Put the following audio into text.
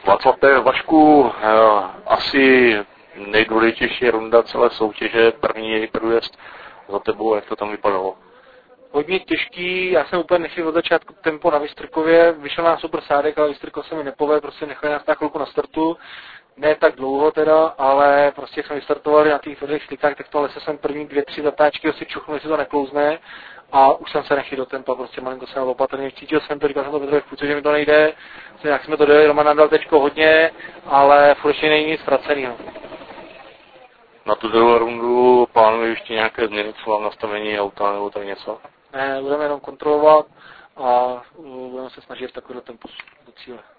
Václav, Vašku, asi nejdůležitější runda celé soutěže, první průjezd za tebou, jak to tam vypadalo? Hodně těžký, já jsem úplně nechytil od začátku tempo na Vystrkově, vyšel nám super sádek, ale Vystrkov se mi nepovedl, prostě nechali nás na chvilku na startu, ne tak dlouho teda, ale prostě jsme vystartovali na těch tvrdých slikách, tak to lese jsem první 2-3 zatáčky si čuchnu, jestli to neklouzne a už jsem se nechytil do tempa, prostě malinko jsem opatrně, cítil jsem to, říkal jsem to Petrovi v půlce, že mi to nejde, jak jsme to dojeli, Roman nám dal tečko hodně, ale furt ještě není nic ztracenýho. Na tu druhou rundu plánuje ještě nějaké změny třeba v nastavení auta nebo tak něco? Ne, budeme jenom kontrolovat a budeme se snažit v takovéhle tempu do cíle.